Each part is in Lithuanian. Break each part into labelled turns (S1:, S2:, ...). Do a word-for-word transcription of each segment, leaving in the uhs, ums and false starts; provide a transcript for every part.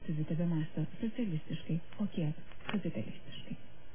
S1: lietuvių tebemąsto socialistiškai, o kiek kapitalistiškai.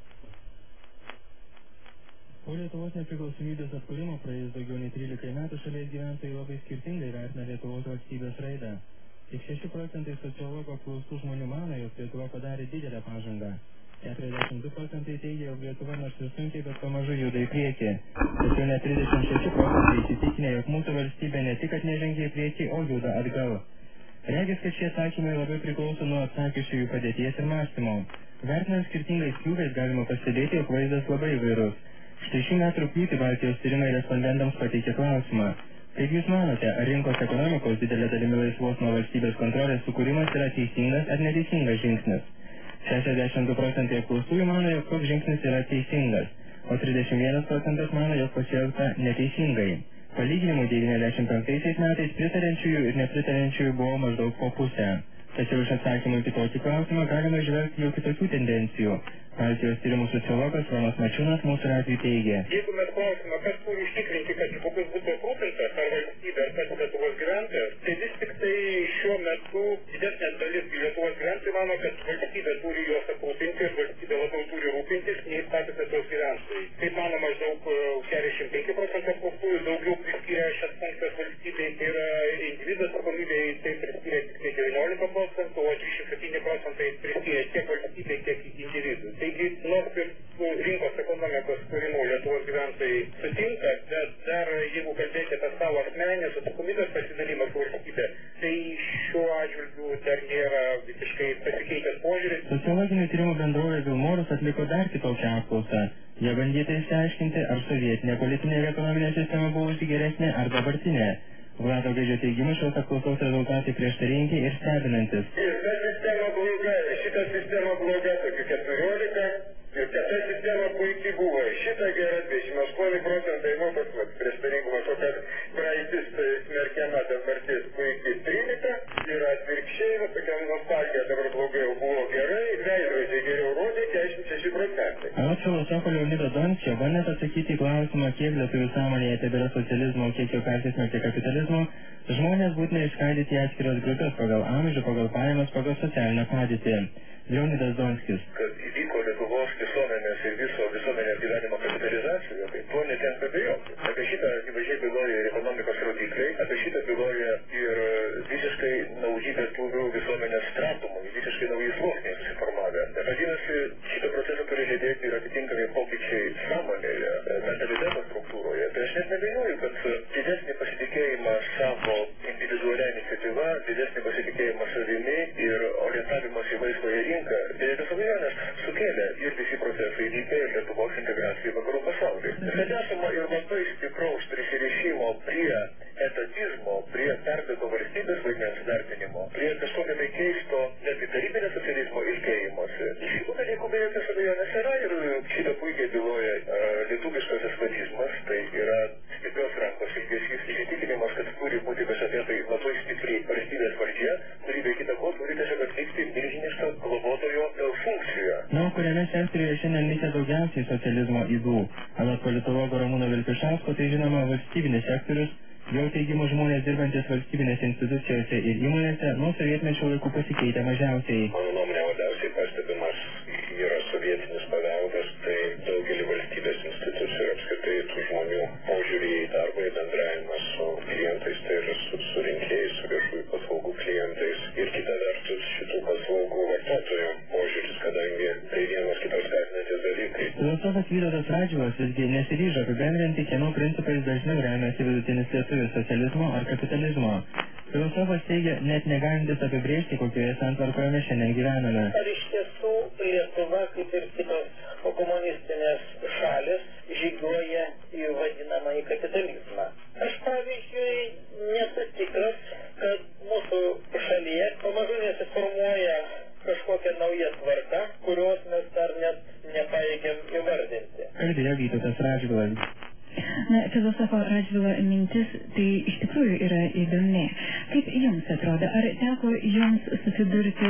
S2: Po Lietuvos nepriklausomybės atkūrimo praėjus daugiau nei trylika metų šalies gyventojai labai skirtingai vertina Lietuvos valstybės raidą. Tik šeši procentai sociologų apklaustų žmonių mano, jog Lietuva padarė didelę pažangą. keturiasdešimt du procentai teigia, jog Lietuva nors ir sunkiai, bet pamažu juda į priekį. Tačiau net trisdešimt šeši procentai įsitikinę, jog mūsų valstybė ne tik atnežengia į priekį, o juda atgal. Regis, kad šie atsakymai labai priklauso nuo atsakiusiųjų padėties ir mąstymo. Vertinant skirtingais pjūviais galima pastebėti, jog vaizdas labai įvairus. Štai šių metų rugpjūtį Baltijos tyrimai respondentams pateikė klausimą. Kaip Jūs manote, ar rinkos ekonomikos didelė dalimi laisvos nuo valstybės kontrolės sukūrimas yra teisingas ar neteisingas žingsnis? šešiasdešimt du procentai apklaustųjų mano, jog toks žingsnis yra teisingas, o trisdešimt vienas procentas mano, jog pasielgta neteisingai. Palyginimų devyniasdešimt penktaisiais metais pritarenčiųjų ir nepritarenčiųjų buvo maždaug po pusę. Tačiau iš atsakymų į kitokį klausimą galima žvelgti jau kitokių tendencijų. Baltijos tyrimų sociologas Romas Mačiūnas mūsų atveju teigia.
S3: Jeigu mes klausime, kas turi užtikrinti, kad žmogus būtų aprūpintas, ar valstybė, ar pats Lietuvos gyventojas, tai vis tik tai šiuo metu didesnė dalis Lietuvos gyventojų mano, kad valstybė turi juos aprūpinti ir valstybė labiau turi rūpintis nei patys Lietuvos gyventojai. Kaip mano, maždaug šešiasdešimt penki procentai apklaustųjų daugiau priskiria šias funkcijas valstybei, tai yra individo atsakomybei, tai priskiria tik devyniolika procentų, o trisdešimt septyni procentai priskiria tiek valstybei, tiek individui. Taigi, nors ir su rinkos ekonomikos kūrimu Lietuvos gyventojai sutinka, bet dar jeigu kalbėti apie savo asmeninės atsakomybės pasidalimą su valstybė, tai šiuo atžvilgiu dar nėra visiškai pasikeitęs požiūris.
S2: Sociologinių tyrimų bendrovė Vilmorus atliko dar kitokią apklausą. Jie bandyta išsiaiškinti, ar sovietinė politinė ir ekonominė sistema buvusi geresnė ar dabartinė. Vlado Gaidžio teigimu šios apklausos rezultatai prieštaringi ir stebinantis.
S3: Šita sistema bloga, šita sistema bloga, tokių keturiolika, ir kita sistema puikiai buvo. Šita gera dvidešimt aštuoni procentai, nu toks vat prieštaringumas, o kad praeitis smerkiama dabartis puikiai trylika, ir atvirkščiai, va tokia nostalgija dabar blogai jau buvo gerai, veidrodžiai geriau rodė, keturiasdešimt šeši procentai.
S2: Anot filosofo Leonido Donskio, bandant atsakyti į klausimą, kiek lietuvių sąmonėje tebėra socializmo, kiek jau persismelkė kapitalizmo, žmonės būtina išskaidyti atskiras grupės pagal amžių, pagal pajamas, pagal socialinę padėtį. Leonidas Donskis.
S3: Kad įvyko Lietuvos visuomenės ir viso visuomenės gyvenimo kapitalizacija, tai tuo netenka abejoti. Apie šitą akivaizdžiai byloja ir ekonomikos rodikliai, apie šitą byloja ir visiškai nauji lietuvių visuomenės stratumai, visiškai nauji sluoksniai susiformavę. Vadinasi, šitą procesą turi lydėti ir atitinkami pokyčiai sąmonėje, mentaliteto struktūroje. Tai aš net nebejoju, kad didesnį pasitikėjimą savo individualią iniciatyvą, didesnį pasitikėjimą savimi ir orientavimas į laisvąją rinką, be jokios abejonės sukėlė ir visi procesai įvykę ir Lietuvos integracija į vakarų pasaulį. Bet esama ir labai stipraus prisirišimo prie etatizmo, prie perdėto valstybės vaidmens vertinimo, prie kažkokio tai keisto netgi tarybinio socializmo ilgėjimosi. Šitų dalykų be jokios abejonės yra ir šitą puikiai byloja uh, lietuviškasis vadizmas, tai yra stiprios rankos ilgesys, įsitikinimas, kad turi būti kažkokia tai labai stipri valstybės valdžia, kuri be kita ko turi tiesiog atlikti milžinišką globotojo funkciją.
S2: Na, kuriame sektoriuje šiandien likę daugiausiai socializmo ydų. Anot politologo Ramūno Vilpišausko, tai žinoma valstybinis sektorius, jo teigimu žmonės dirbantis valstybinės institucijose ir įmonėse nuo sovietmečio laikų pasikeitė mažiausiai.
S3: Mano nuomonė labiausiai pastebimas yra sovietinis paveldas, tai daugelį valstybės institucijų ir apskritai tų žmonių požiūrį į darbą, į bendravimą su klientais, tai yra su, su rinkėjais, su viešųjų paslaugų klientais ir kita vertus šitų paslaugų vartotojų požiūris, kadangi tai vienas kitos skatinantis dalykai.
S2: Filosofas Vytautas Radžvilas visgi nesiryžo apibendrinti, kieno principais dažniau remiasi vidutinis lietuvis socializmo ar kapitalizmo. Filosofas teigia, net negalintis apibrėžti, kokioje santvarkoje mes šiandien gyvename.
S3: Ar iš tiesų Lietuva, kaip ir kitos komunistinės šalis, žygiuoja į vadinamąjį kapitalizmą? Aš, pavyzdžiui, nesu tikras, kad mūsų šalyje pamažu nesiformuoja kažkokia nauja tvarka, kurios mes dar net nepajėgiam įvardinti.
S2: Kalbėjo Vytautas Radžvilas.
S1: Na, filosofo Radžvilo mintis tai iš tikrųjų yra įdomi. Kaip jums atrodo, ar teko jums susidurti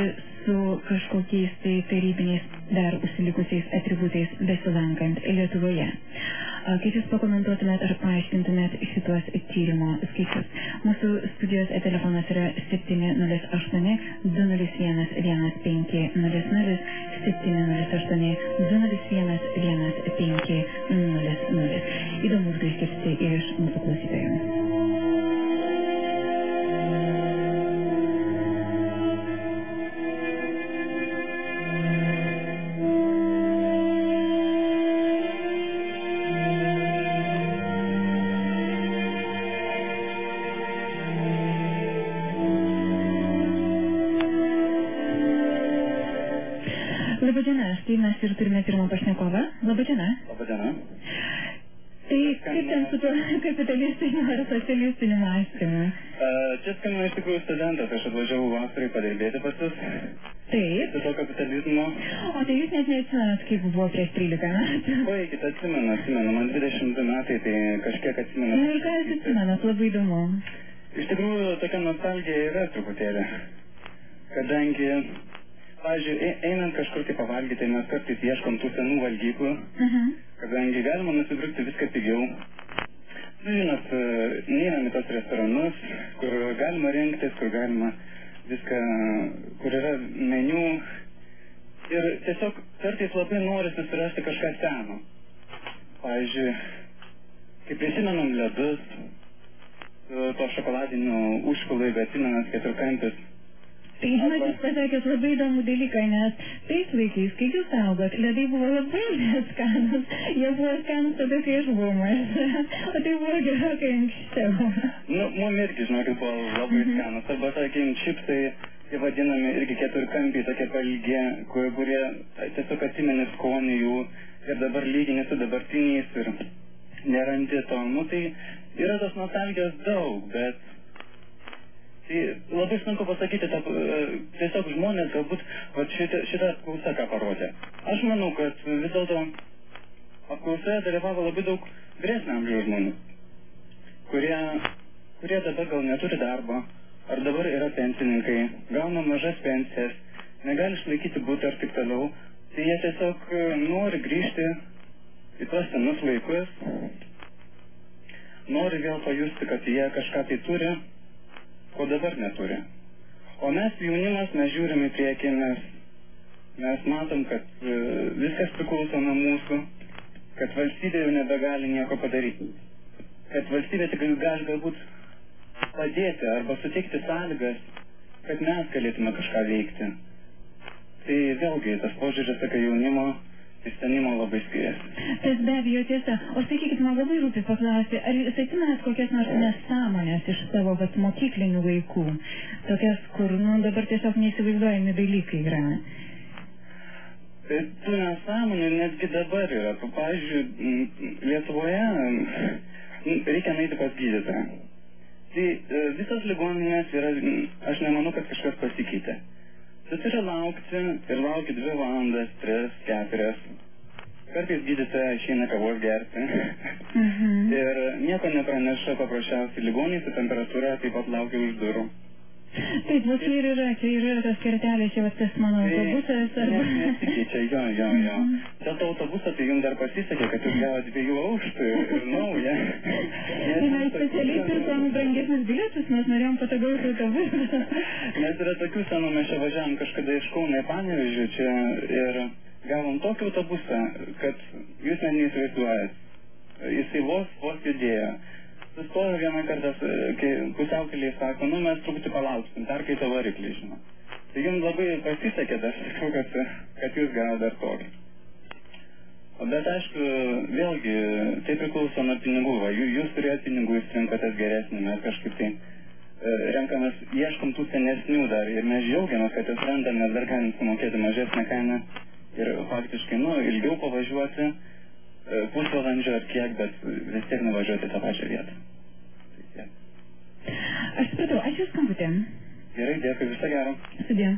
S1: su kažkokiais tai tarybiniais dar užsilikusiais atributais besilankant Lietuvoje. Kaip Jūs pakomentuotumėt ar paaiškintumėt šituos tyrimo skaičius? Mūsų studijos telefonas yra septyni nulis aštuoni du nulis vienas vienas penki nulis nulis, septyni nulis aštuoni du nulis vienas vienas penki nulis nulis. Įdomu būtų išgirsti iš mūsų klausytojų. Labadiena, štai mes ir turime pirmą pašnekovą. Labadiena.
S4: Labadiena.
S1: Tai kaip ten su tuo kapitalistiniu ar socialistiniu mąstymu?
S4: Uh, čia skambina iš tikrųjų studentas, aš atvažiavau vasarai padirbėti pas Jūs.
S1: Taip.
S4: Su to kapitalizmu.
S1: O tai Jūs net neatsimenat, kaip buvo prieš trylika metų?
S4: Baikit, atsimenu, atsimenu, man dvidešimt du metai, tai kažkiek atsimenu.
S1: Na ir ką Jūs atsimenat, labai įdomu.
S4: Iš tikrųjų, tokia nostalgija yra truputėlį, kadangi... Pavyzdžiui, einant kažkur tai pavalgyti, mes kartais ieškom tų senų valgyklų, uh-huh. kadangi galima nusipirkti viską pigiau. Žinot, neinam į tos restoranus, kur galima rinktis, kur galima viską, kur yra meniu. Ir tiesiog kartais labai nori susirasti kažką seno. Pavyzdžiui, kaip prisimenam ledus, to šokoladinių užpilų, jeigu atsimenat keturkampis.
S1: Tai žinot, Jūs pasakėt labai įdomų dalyką, nes tais laikais, kai Jūs augot, ledai buvo labai neskanus. Jie buvo skanus tada, kai aš buvau maža, o tai buvo gerokai anksčiau.
S4: Nu, mum irgi, žinokit, buvo labai mm-hmm. skanus. Arba, sakykime, čipsai, tai vadinami irgi keturkampiai, tokie palgi, kurie tiesiog atsimeni skonį jų ir dabar lygini su dabartiniais ir nerandi to. Nu, tai yra tos nostalgijos daug, bet... Tai labai sunku pasakyti, ta, tiesiog žmonės galbūt šitą, šitą apklausą ką parodė. Aš manau, kad vis dėlto apklausoje dalyvavo labai daug vyresnio amžiaus žmonių, kurie, kurie dabar gal neturi darbo, ar dabar yra pensininkai, gauna mažas pensijas, negali išlaikyti butą ir taip toliau. Tai jie tiesiog nori grįžti į tuos senus laikus, nori vėl pajusti, kad jie kažką tai turi, ko dabar neturi. O mes jaunimas, mes žiūrim į priekį, mes, mes matom, kad uh, viskas priklauso nuo mūsų, kad valstybė jau nebegali nieko padaryti. Kad valstybė tik gali galbūt padėti arba suteikti sąlygas, kad mes galėtume kažką veikti. Tai vėlgi, tas požiūris, kad jaunimo įstenimo labai skiriasi.
S1: Tas be abejo tiesa. O sakykit, man labai rūpi paklausti, ar Jūs atsimenat kokias nors nesąmonės iš savo vat, mokyklinių laikų? Tokias, kur, nu, dabar tiesiog neįsivaizduojami dalykai yra.
S4: Tai tų nesąmonių netgi dabar yra. Pavyzdžiui, Lietuvoje reikia nueiti pas gydytoją. Tai visas ligoninės yra, aš nemanau, kad kažkas pasikeitė. Tu turi laukti ir lauki dvi valandas, tris, keturias. Kartais gydytoja išeina kavos gerti. Mhm. Ir nieko nepraneša paprasčiausiai ligoniai su temperatūra, taip pat laukia už durų.
S1: Taip, va čia ir yra, čia ir yra tas kertelė, čia va tas mano autobusas.
S4: Tai nesikeičia, jo, jo, jo. Dėl to autobusą tai jums dar pasisekė, kad jūs gavo dviejų aukštų ir naują.
S1: Tai mes specialiai pirkom brangesnius bilietus, mes norėjom patogaus autobusą.
S4: Nes yra tokių senų, mes čia važiavom kažkada iš Kauno į Panevėžį čia ir gavom tokį autobusą, kad jūs net neįsivaizduojat. Jisai vos, vos judėjo. Sustojo vieną kartą, kai pusiaukelėje sako, nu mes truputį palauksim, dar kai to variklį, žinoma. Tai jums labai pasisekė, aš sakau, kad, kad jūs gavo dar tokį. Bet aišku, vėlgi, tai priklauso nuo pinigų. Va, jūs turėjote pinigų, jūs rinkotės geresnį, mes kažkaip tai renkamės, ieškom tų senesnių dar ir mes džiaugiamės, kad jūs randam, nes dar galim sumokėti mažesnę kainą ir faktiškai, nu, ilgiau pavažiuoti, pusvalandžio ar kiek, bet vis tiek nuvažiuoti tą pačią vietą.
S1: Aš supratau, ačiū skambutėm.
S4: Gerai, dėkui, visą gerą.
S1: Sudė.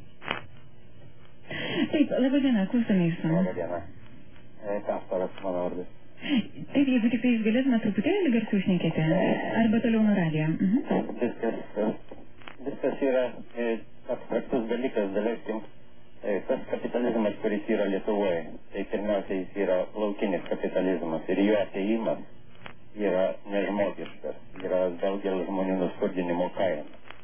S1: Taip, laba diena, klausome jūsų.
S5: Laba diena. Kasparas, mano vardas.
S1: Taip, jeigu tik tai jūs galėtume truputėlį garsiau šnekėti, arba toliau nuo radijo. Mhm.
S5: Viskas, viskas yra e, abstraktus dalykas, daleiskim, e, tas kapitalizmas, kuris yra Lietuvoje, tai pirmiausia jis yra laukinis kapitalizmas ir jo ateimas yra nežmogiškas, yra daugelio žmonių nuskurdinimo kaina.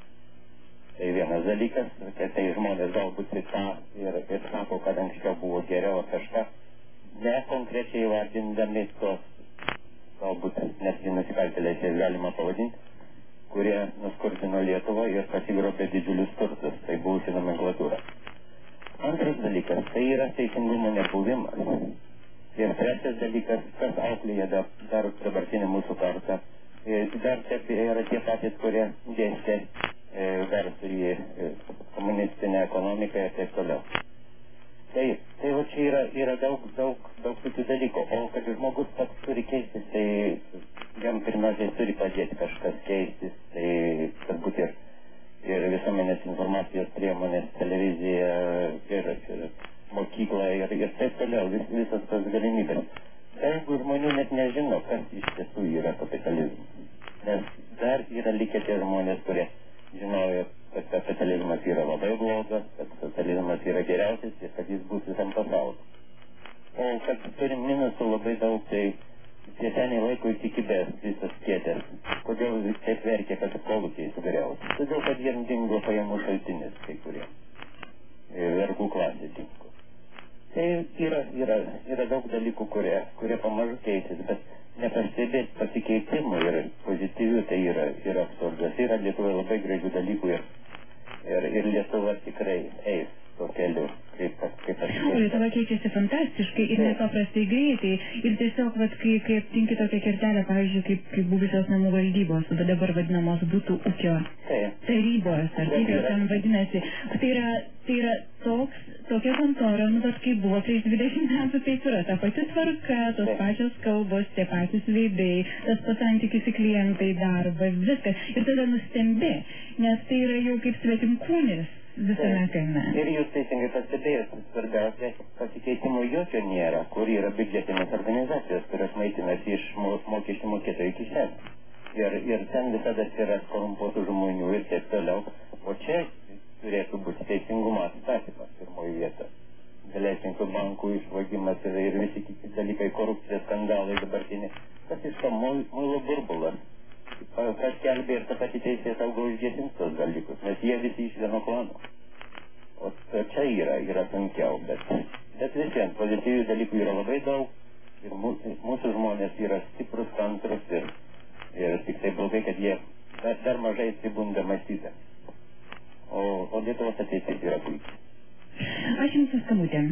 S5: Tai vienas dalykas, kad tai žmonės galbūt į tą ir, ir sako, kad anksčiau buvo geriau ar kažką, ne konkrečiai vardindami tos, galbūt netgi nusikaltėliais jas galima pavadinti, kurie nuskurdino Lietuvą ir pasigrobė didžiulius turtus, tai buvusi nomenklatūra. Antras dalykas, tai yra teisingumo nebuvimas. Ir trečias dalykas, kas auklėja dar, dar dabartinį mūsų kartą, dar taip yra tie patys, kurie dėstė versų į komunistinę ekonomiką ir taip toliau. Tai, tai va čia yra, yra daug, daug, daug tokių dalykų. O kad žmogus pats turi keistis, tai jam pirmiausiai turi padėti kažkas keistis, tai turbūt ir, ir visuomenės informacijos priemonės, televizija, ir, ir mokykla ir, ir taip toliau, vis, visas tas galimybės. Daug žmonių net nežino, kas iš tiesų yra kapitalizmas. Nes dar yra likę tie žmonės, kurie žinojo, kad kapitalizmas yra labai blogas, kad kapitalizmas yra geriausias ir kad jis bus visam pasauliu. O kad turim minusų labai daug, tai tie seniai laiko įsikibęs visas kėdės. Kodėl vis taip verkia, kad kolūkiai sugriauti? Todėl, kad jiems dingo pajamų šaltinis kai kurie. Vergų klasė dingo. Tai yra, yra, yra daug dalykų, kurie, kurie pamažu keisis, bet nepastebėti pasikeitimų ir pozityvių, tai yra, yra absurdas. Yra Lietuvoje labai gražių dalykų ir, ir, ir Lietuva tikrai eis tuo keliu, kaip, kaip aš.
S1: O Lietuva keičiasi fantastiškai ir nepaprastai greitai. Ir tiesiog, vat, kai, kai aptinki tokią kertelę, pavyzdžiui, kaip, kaip buvusios namų valdybos, bet dabar vadinamos būtų ūkio tarybos, ar kaip jau ten vadinasi. Tai yra, tai yra toks, tokia kontora, nu, bet kaip buvo prieš dvidešimt metų, taip yra. Ta pati tvarka, tos pačios kalbos, tie patys veidai, tas pats santykis į klientai, darbas, viskas. Ir tada nustembi, nes tai yra jau kaip svetimkūnis visame kaime.
S5: Ir jūs teisingai pastebėjot, svarbiausia, pasikeitimų jokio nėra, kur yra biudžetinės organizacijos, kurios maitinasi iš mokesčių mokėtojų kišenės. Ir, ir ten visada yra korumpuotų žmonių ir taip toliau. O čia turėtų būti teisingumo atstatymas pirmoji vieta. Daleisninkų bankų išvagimas ir, ir visi kiti dalykai, korupcijos skandalai dabartiniai. Kas iš to muilo burbulas? Kas kelbė ir ta pati teisė saugo užgesins tos dalykus, nes jie visi iš vieno plano. O čia yra, yra sunkiau, bet, bet vis vien pozityvių dalykų yra labai daug ir mūsų, mūsų žmonės yra stiprus, kantrus ir, ir tik tai blogai, kad jie dar, dar mažai atsibunda mąstyti. O, o Lietuvos ateitis yra puikiai.
S1: Ačiū Jums už skambutę.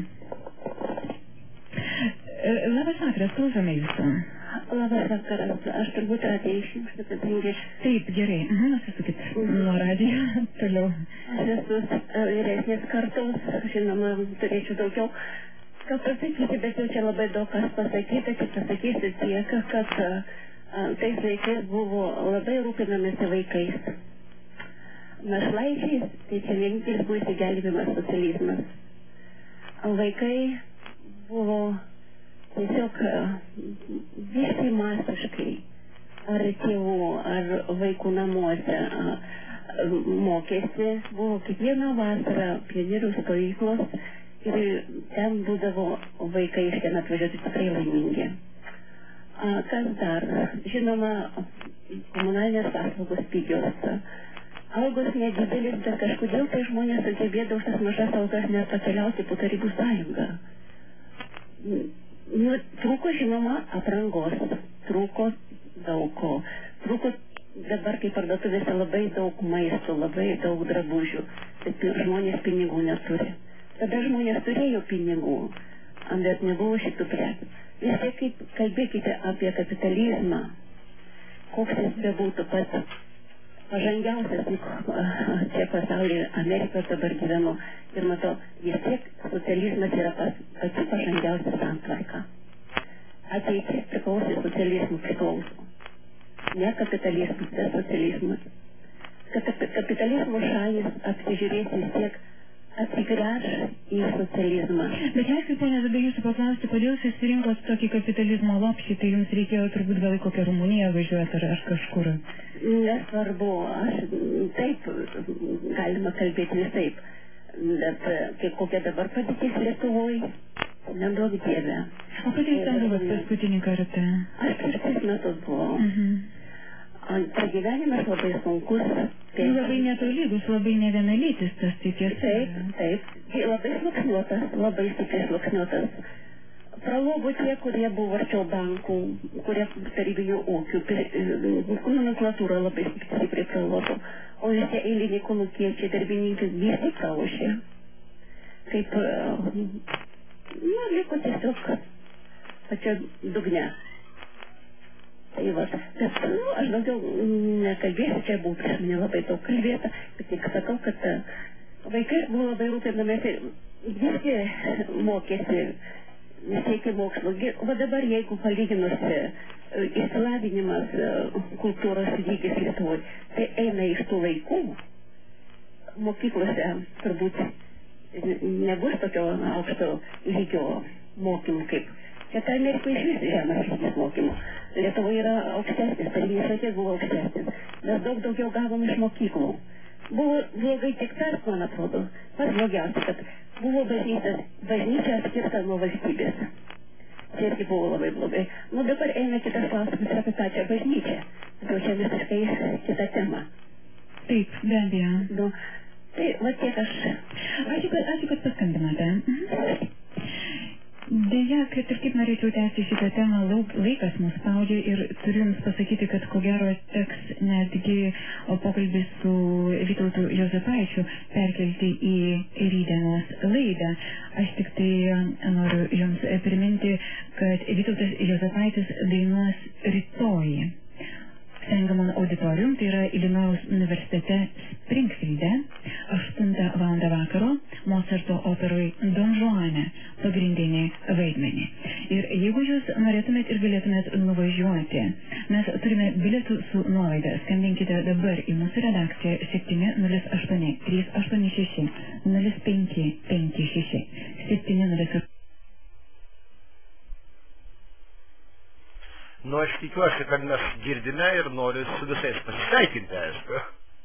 S1: Labas vakaras, klausome Jūsų.
S6: Labas vakaras, aš turbūt radiją išjungsiu, kadangi...
S1: Taip, gerai, mhm, nusisukit nuo radijo, toliau.
S6: Aš esu vyresnės kartos, žinoma, turėčiau daugiau ką pasakyti, bet jau čia labai daug kas pasakyta, tik pasakysiu tiek, kad a, tais laikais buvo labai rūpinamasi vaikais. Našlaičiais, tai čia vienintelis buvo įsigelbėjimas socializmas. Vaikai buvo tiesiog visi masiškai, ar tėvų, ar vaikų namuose mokėsi, buvo kiekvieną vasarą pionierių stovyklos ir ten būdavo vaikai iš ten atvažiuoti tikrai laimingi. Kas dar? Žinoma, komunalinės paslaugos pigios. Algos nedidelis, bet kažkodėl tai žmonės sugebėdavo už tas mažas algas net pakeliauti po Tarybų sąjungą. Nu, trūko, žinoma, aprangos, trūko daug ko, trūko dabar kaip parduotuvėse labai daug maisto, labai daug drabužių, bet žmonės pinigų neturi. Tada žmonės turėjo pinigų, bet nebuvo šitų prekių. Vis tiek kaip kalbėkite apie kapitalizmą, koks jis bebūtų pats pažangiausias, čia pasaulyje, Amerikos dabar gyvenu ir matau, vis tiek socializmas yra pas, pati pažangiausia santvarka. Ateitis priklausė socializmų priklauso. Ne kapitalizmas, bet socializmas. Kad kapitalizmo šalis apsižiūrės vis tiek atsigręš į socializmą.
S1: Bet aišku, ponė, tada jūsų paklausti, kodėl jūs išsirinkot tokį kapitalizmo lopšį, tai jums reikėjo turbūt gal į kokią Rumuniją važiuoti ar, ar kažkur?
S6: Nesvarbu, aš taip galima kalbėti visaip, bet kaip kokia dabar padėtis Lietuvoje, nedaug dieve.
S1: O kada jūs ten buvot paskutinį kartą?
S6: Aš prieš tris metus buvau.
S1: Mhm.
S6: Pragyvenimas labai sunkus.
S1: Tai labai netolygus, labai nevienalytis tas tikies.
S6: Taip, taip. Labai sluoksniuotas, labai stipriai sluoksniuotas. Pralobo tie, kurie buvo arčiau bankų, kurie tarybinių ūkių, nomenklatūra labai stipriai pralobo. O visi eiliniai kolūkiečiai, darbininkai visi pralošė. Kaip, nu, liko tiesiog pačia dugne. Tai va, bet, nu, aš daugiau nekalbėsiu, čia buvo prieš mane labai daug kalbėta, bet tik sakau, kad vaikai buvo labai rūpinamėsi, visi mokėsi, siekia mokslo. Va dabar, jeigu palyginusi išsilavinimas kultūros lygis Lietuvoje, tai eina iš tų laikų, mokyklose turbūt nebus tokio aukšto lygio mokymų kaip. Čia Amerikoje iš vis žemas lygis mokymų. Lietuvoje yra aukštesnis, tarybinės laikais buvo aukštesnis. Mes daug daugiau gavom iš mokyklų. Buvo blogai tik tas, man atrodo, pats blogiausia, kad buvo bažnyčias, bažnyčia atskirta nuo valstybės. Čia irgi buvo labai blogai. Nu dabar eina kitas klausimas apie pačią bažnyčią. Tai čia visiškai kita tema.
S1: Taip, be abejo.
S6: Nu, tai va tiek aš.
S1: Ačiū, kad, ačiū, kad paskambinote. Mhm. Deja, kad ir kaip norėčiau tęsti šitą temą, laikas mus spaudžia ir turiu jums pasakyti, kad ko gero teks netgi pokalbį su Vytautu Juozapaičiu perkelti į rytdienos laidą. Aš tik tai noriu jums priminti, kad Vytautas Juozapaitis dainuos rytoj Sangamon auditorium, tai yra Ilinojaus universitete Springfielde, aštuntą valandą vakaro, Mozarto operoj Don Juane pagrindinį vaidmenį. Ir jeigu jūs norėtumėt ir galėtumėt nuvažiuoti, mes turime bilietų su nuolaida. Skambinkite dabar į mūsų redakciją septyni nulis aštuoni trys aštuoni šeši nulis penki penki šeši septyni nulis aštuoni.
S7: Nu, aš tikiuosi, kad mes girdime ir noriu su visais pasisveikinti, aišku.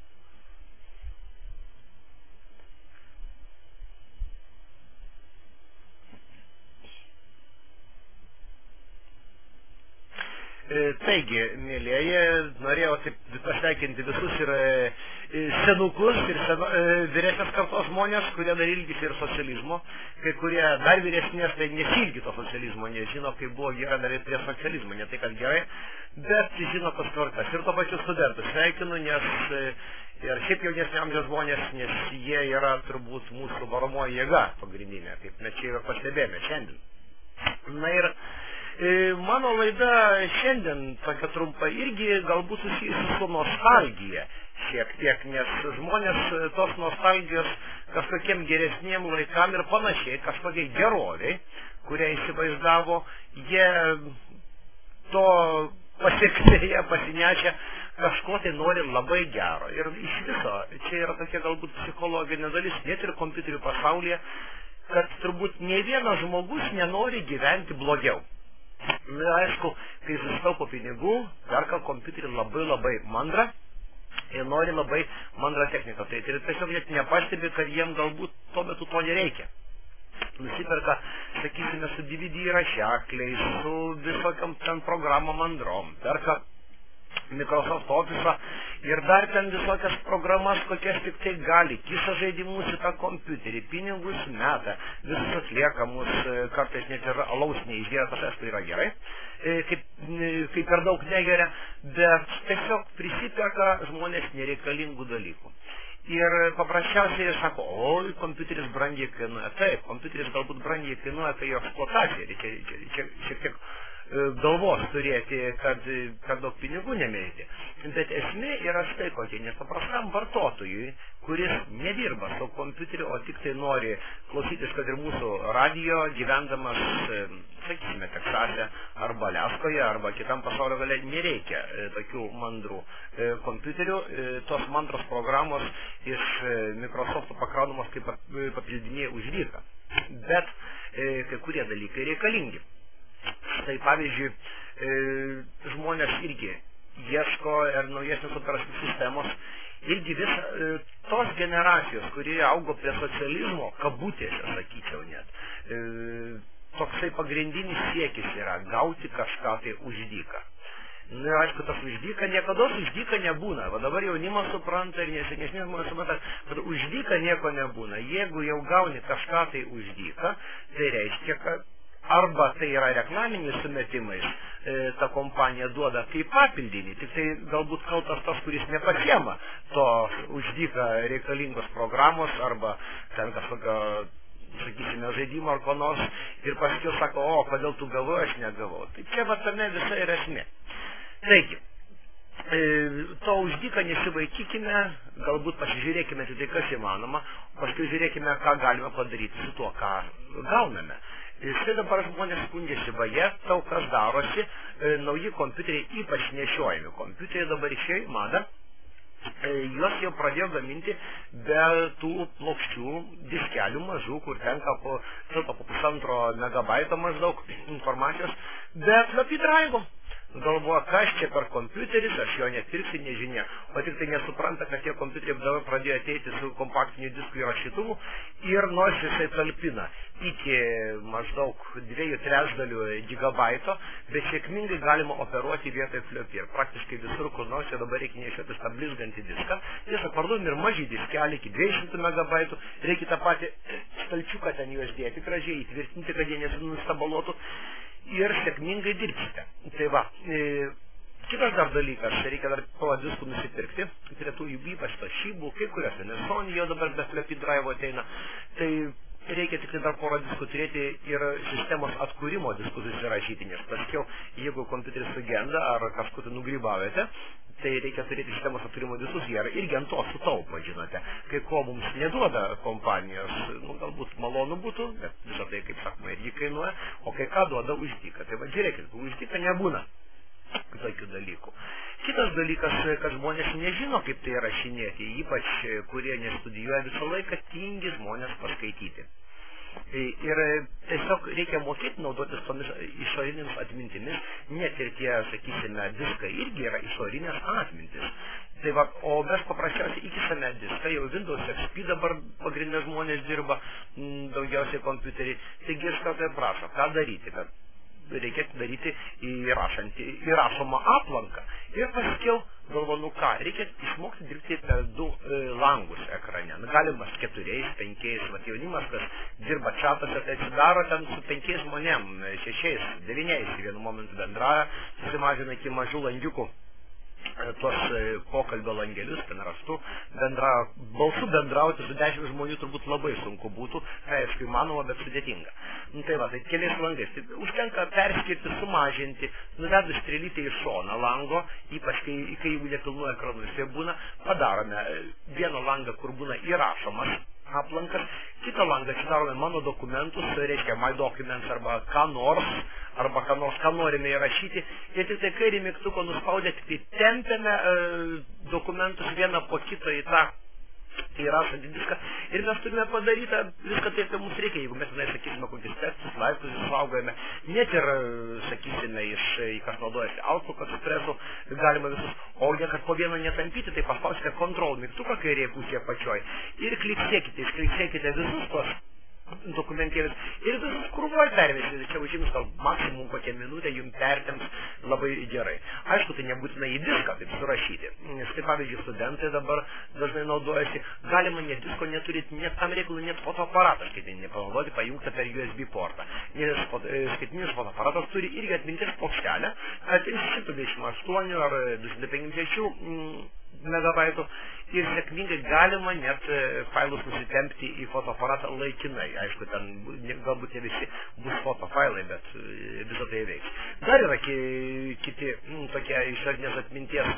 S7: Taigi, mėlėje, norėjau taip pasveikinti visus ir senukus, ir senu, vyresnės kartos žmonės, kurie dar ilgisi ir socializmo, kai kurie dar vyresnės, tai nesilgi to socializmo, nežino, kaip buvo gerai dar ir prie socializmo, ne tai, kad gerai, bet žino tas tvarkas. Ir to pačiu studentus sveikinu, nes ir šiaip jaunesnio amžiaus žmonės, nes jie yra turbūt mūsų varomoji jėga pagrindinė, kaip mes čia ir pastebėjome šiandien. Na ir mano laida šiandien tokia trumpa irgi galbūt susijusi su nostalgija šiek tiek, nes žmonės tos nostalgijos kažkokiem geresniem laikam ir panašiai, kažkokiai geroviai, kurią įsivaizdavo, jie to pasiekmėje pasinešę kažko tai nori labai gero. Ir iš viso, čia yra tokia galbūt psichologinė dalis, net ir kompiuterių pasaulyje, kad turbūt ne vienas žmogus nenori gyventi blogiau. Na, aišku, kai susitaupo pinigų, perka kompiuterį labai labai mandrą ir nori labai mandrą techniką. Tai ir tiesiog net nepastebi, kad jiem galbūt tuo metu to nereikia. Nusiperka, sakysime, su D V D įrašekliais, su visokiam ten programom mandrom, perka Microsoft Office ir dar ten visokias programas, kokias tik tai gali, kiša žaidimus į tą kompiuterį, pinigus meta, visus atliekamus, kartais net ir alaus neišgeria, tas aišku yra gerai, kaip, kaip per daug negeria, bet tiesiog prisiperka žmonės nereikalingų dalykų. Ir paprasčiausiai sako, oi, kompiuteris brangiai kainuoja. Taip, kompiuteris galbūt brangiai kainuoja, kai jo eksploatacija, reikia, reikia, reikia šiek tiek galvos turėti, kad per daug pinigų nemėti. Bet esmė yra štai kokia, nes paprastam vartotojui, kuris nedirba su kompiuteriu, o tik tai nori klausytis, kad ir mūsų radijo, gyvendamas sakysime, Teksase arba Aliaskoje arba kitam pasaulio gale nereikia e, tokių mandrų e, kompiuterių. E, tos mandros programos iš e, Microsoft pakraunamos kaip papildiniai už dyką. Bet e, kai kurie dalykai reikalingi. Tai pavyzdžiui, e, žmonės irgi ieško ir naujesnės operacinės sistemos. Irgi vis e, tos generacijos, kurie augo prie socializmo, kabutėse, sakyčiau net, e, toksai pagrindinis siekis yra gauti kažką tai už dyką. Na, aišku, tas už dyką, niekada už dyką nebūna. Va dabar jaunimas supranta ir nesenesni žmonės supranta, kad už dyką nieko nebūna. Jeigu jau gauni kažką tai už dyką, tai reiškia, kad arba tai yra reklaminiais sumetimais, e, ta kompanija duoda kaip papildinį, tik tai galbūt kaltas tas, kuris nepasiema to už dyką reikalingos programos arba ten kažkokio, sakysime, žaidimo ar ko nors ir paskiau sako, o, kodėl tu gavai, aš negavau. Tai čia va tame visa yra esmė. Taigi, e, to už dyką nesivaikykime, galbūt pasižiūrėkime tai, kas įmanoma, paskui žiūrėkime, ką galime padaryti su tuo, ką gauname. Štai dabar žmonės skundžiasi, vaje, daug kas darosi, e, nauji kompiuteriai, ypač nešiojami kompiuteriai dabar išėjo į madą, e, juos jau pradėjo gaminti be tų plokščių diskelių mažų, kur tenka po, po pusantro megabaito maždaug informacijos, be floppy drive. Galvoja, kas čia per kompiuteris, aš jo nepirksiu, nežinia. O tik tai nesupranta, kad tie kompiuteriai dabar pradėjo ateiti su kompaktiniu disku įrašytuvu ir nors jisai talpina iki maždaug dviejų trečdalių gigabaito, bet sėkmingai galima operuoti vietoj floppy. Ir praktiškai visur, kur nors jau dabar reikia nešiotis tą blizgantį diską. Tiesa, parduodam ir mažį diskelį iki dviejų šimtų megabaitų, reikia tą patį stalčiuką ten juos dėti gražiai, įtvirtinti, kad jie nesinustabaluotų. Ir sėkmingai dirbsite. Tai va, e, kitas dar dalykas, reikia dar po diskų nusipirkti, prie tų jų ypač to šybų, kai kuriuose, nes Sony jau dabar be floppy drive ateina, tai reikia tik dar porą diskų turėti ir sistemos atkūrimo diskus įsirašyti, nes paskiau, jeigu kompiuteris sugenda ar kažkur tai nugrybavote, tai reikia turėti sistemos atkūrimo diskus, jie irgi ant to sutaupo, žinote, kai ko mums neduoda kompanijos, nu, galbūt malonu būtų, bet visą tai, kaip sakoma, irgi kainuoja, o kai ką duoda už dyką. Tai va, žiūrėkit, už dyką nebūna tokių dalykų. Kitas dalykas, kad žmonės nežino, kaip tai rašinėti, ypač kurie nestudijuoja, visą laiką tingi žmonės paskaityti. Ir tiesiog reikia mokėti naudotis tomis išorinėmis atmintimis, net ir tie, sakysime, diskai irgi yra išorinės atmintis. Tai va, o mes paprasčiausiai įkišame diską, jau Windows X P dabar pagrindinė žmonės dirba, m, daugiausiai kompiuteriai, taigi iš karto prašo, ką daryti, kad reikia daryti įrašantį, įrašomą aplanką. Ir paskiau galvo, nu ką, reikia išmokti dirbti per du e, langus ekrane. Nu, galimas keturiais, penkiais, vat jaunimas, kas dirba čatuose, tai atsidaro ten su penkiais žmonėm, šešiais, devyniais, vienu momentu bendraja, susimažina iki mažų langiukų tuos pokalbio langelius, ten rastu, bendra, balsu bendrauti su dešimt žmonių turbūt labai sunku būtų, tai aišku įmanoma, bet sudėtinga. Nu, tai va, tai keliais langais. Tai užtenka perskirti, sumažinti, nuvedus strėlytę į šoną lango, ypač kai, kai jau nepilnu ekranu jisai būna, padarome vieną langą, kur būna įrašomas aplankas, kitą langą atsidarome mano dokumentus, tai reiškia my documents arba ką nors, arba ką nors, ką norime įrašyti, ir tik tai kairį mygtuką nuspaudę, tik tai tempiame e, dokumentus vieną po kito į tą įrašantį diską, ir mes turime padarytą viską taip, kaip mums reikia, jeigu mes, na, sakysime, kokius tekstus, laiškus išsaugojame, net ir, sakysime, iš, kas naudojasi Outlook Expressu, galima visus, o ne kad po vieną netampyti, tai paspausite Control mygtuką kairėje pusėje pačioj ir kliksėkite, iškliksėkite visus tos dokumentėlis ir visus krūvoj pervesite, čia užims gal maksimum kokią minutę jums pertems labai gerai. Aišku, tai nebūtina į diską taip surašyti. Štai pavyzdžiui, studentai dabar dažnai naudojasi, galima net disko neturėti, net tam reikalų, net fotoaparatas, kaip nepanaudoti, pajungti per U S B portą. Nes skaitminis fotoaparatas turi irgi atminties plokštelę, šimtas dvidešimt aštuoni ar du šimtai penkiasdešimt šeši megabaitų ir sėkmingai galima net failus nusitempti į fotoaparatą laikinai. Aišku, ten galbūt ne visi bus fotofailai, bet visą tai veiks. Dar yra kiti m, tokie išorinės atminties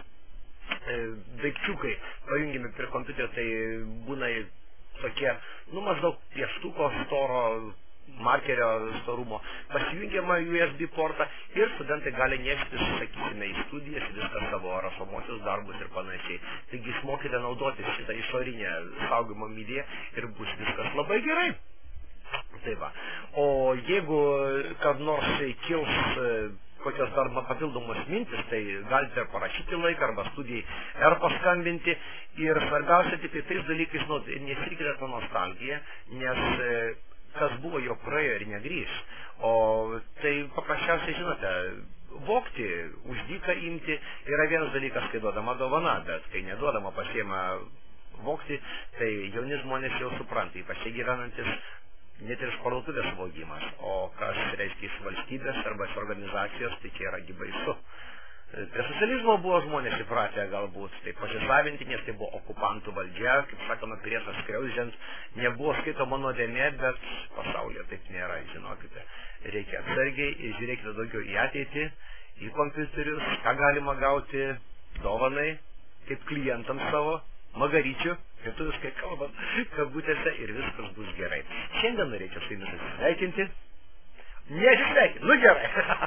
S7: e, daikčiukai pajungiami prie kompiuterio, tai būna tokie, nu, maždaug pieštuko storo, markerio storumo, pasijungiama U S B portą ir studentai gali neštis, sakysime, į studijas viską savo rašomosius darbus ir panašiai. Taigi išmokite naudotis šitą išorinę saugimo mediją ir bus viskas labai gerai. Tai va. O jeigu kad nors kils kokios dar papildomos mintis, tai galite parašyti laiką arba studijai ar paskambinti. Ir svarbiausia tik tai tais dalykais, nu, nesirikite tą nostalgiją, nes kas buvo, jo praėjo ir negrįš. O tai paprasčiausiai, žinote, vogti, už dyką imti yra vienas dalykas, kai duodama dovana, bet kai neduodama pasiema vogti, tai jauni žmonės jau supranta, ypač gyvenantis net ir iš parduotuvės vogimas, o kas reiškia iš valstybės arba iš organizacijos, tai čia yra baisu. Prie socializmo buvo žmonės įpratę galbūt tai pasisavinti, nes tai buvo okupantų valdžia, kaip sakoma, priešas skriaudžiant, nebuvo skaitoma nuodėmė, bet pasaulyje taip nėra, žinokite. Reikia atsargiai ir žiūrėkite daugiau į ateitį, į kompiuterius, ką galima gauti dovanai, kaip klientams savo, magaryčių, lietuviškai kalbant, kabutėse ir viskas bus gerai. Šiandien norėčiau su jumis atsisveikinti. Nesisveikinti, nu gerai.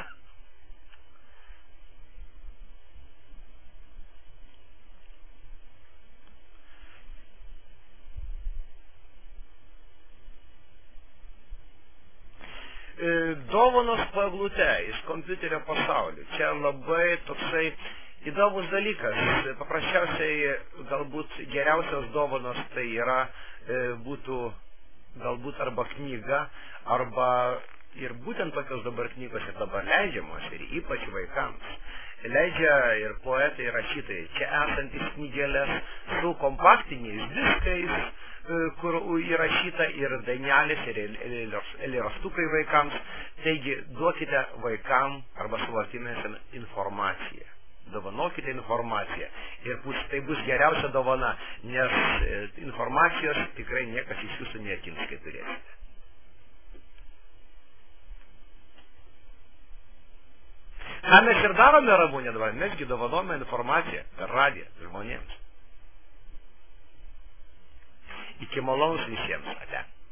S7: Dovanos po eglute iš kompiuterio pasaulio. Čia labai toksai įdomus dalykas. Paprasčiausiai galbūt geriausios dovanos tai yra e, būtų galbūt arba knyga, arba ir būtent tokios dabar knygos ir dabar leidžiamos ir ypač vaikams. Leidžia ir poetai, ir rašytojai. Čia esantis knygelės su kompaktiniais diskais, e, kur įrašyta ir dainelės, ir eilėraštukai vaikams. Taigi duokite vaikam arba savo artimiesiems informaciją. Dovanokite informaciją ir bus, tai bus geriausia dovana, nes e, informacijos tikrai niekas iš jūsų neatims, kai turėsite. Ką mes ir darome, Ramūnė, dabar? Mesgi dovanome informaciją per radiją žmonėms. Iki malonaus visiems. Ate.